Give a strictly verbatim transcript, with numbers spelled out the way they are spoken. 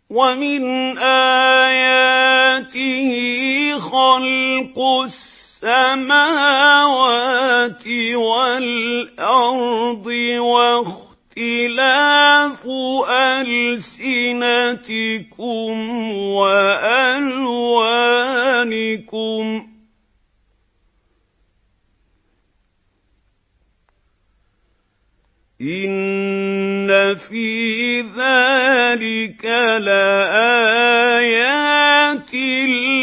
وَمِنْ آيَاتِهِ خَلْقُ السَّمَاوَاتِ وَالْأَرْضِ وَاخْتِلَافُ أَلْسِنَتِكُمْ وَأَلْوَانِكُمْ ۚ إِنَّ فِي ذَٰلِكَ لَآيَاتٍ